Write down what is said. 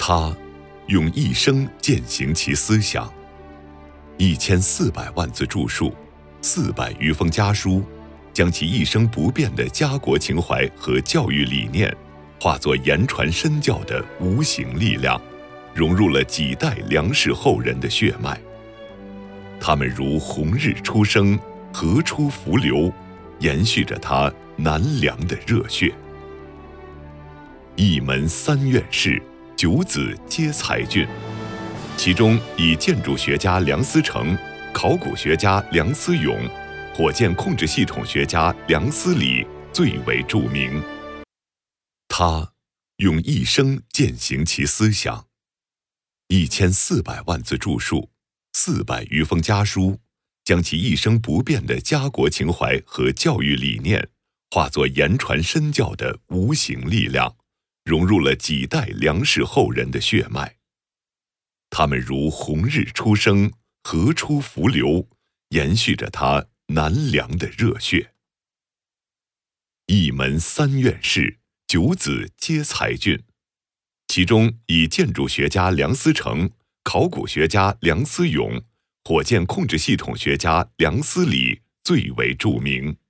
他用一生践行其思想，1400万字著述，400余封家书，将其一生不变的家国情怀和教育理念，化作言传身教的无形力量，融入了几代梁氏后人的血脉。他们如红日初升，河出伏流，延续着他南梁的热血。一门3院士，9子皆才俊，其中以建筑学家梁思成、考古学家梁思永、火箭控制系统学家梁思礼最为著名。他用一生践行其思想，1400万字著述，400余封家书，将其一生不变的家国情怀和教育理念，化作言传身教的无形力量，融入了几代梁氏后人的血脉。他们如红日初升，河出伏流，延续着他南梁的热血。一门3院士，9子皆才俊，其中以建筑学家梁思成、考古学家梁思永、火箭控制系统学家梁思礼最为著名。